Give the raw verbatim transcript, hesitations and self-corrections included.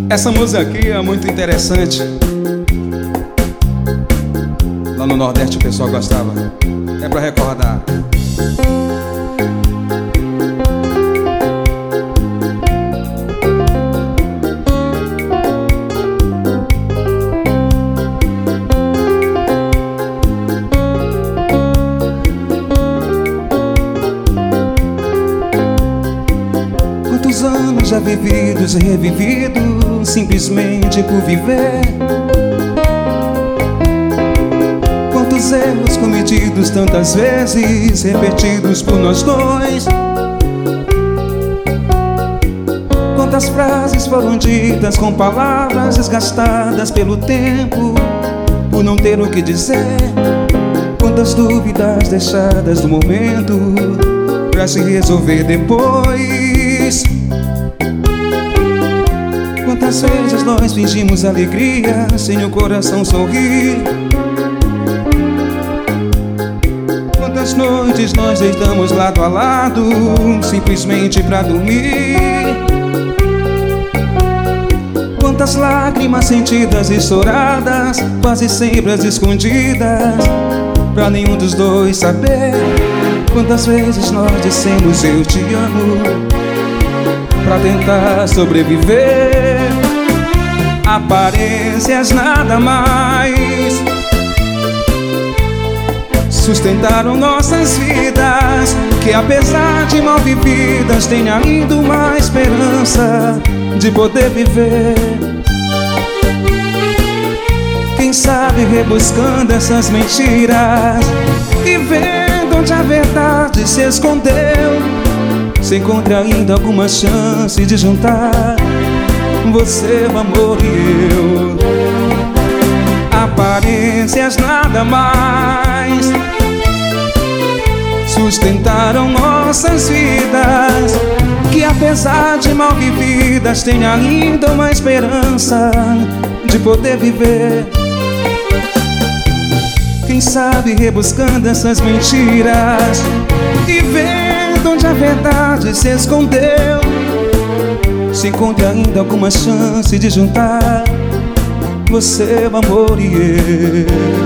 Essa música aqui é muito interessante. Lá no Nordeste o pessoal gostava. É pra recordar. Quantos anos já vividos e revividos simplesmente por viver? Quantos erros cometidos tantas vezes repetidos por nós dois? Quantas frases foram ditas com palavras desgastadas pelo tempo, por não ter o que dizer? Quantas dúvidas deixadas no momento pra se resolver depois? Quantas vezes nós fingimos alegria sem o coração sorrir? Quantas noites nós deitamos lado a lado simplesmente pra dormir? Quantas lágrimas sentidas e choradas, quase sempre às escondidas, pra nenhum dos dois saber? Quantas vezes nós dissemos eu te amo pra tentar sobreviver? Aparências nada mais sustentaram nossas vidas, que apesar de mal vividas tem ainda uma esperança de poder viver. Quem sabe rebuscando essas mentiras e vendo onde a verdade se escondeu, se encontra ainda alguma chance de juntar você, o amor e eu. Aparências nada mais sustentaram nossas vidas, que apesar de mal vividas tem ainda uma esperança de poder viver. Quem sabe rebuscando essas mentiras e vendo onde a verdade se escondeu, se encontra ainda alguma chance de juntar você, o amor e eu.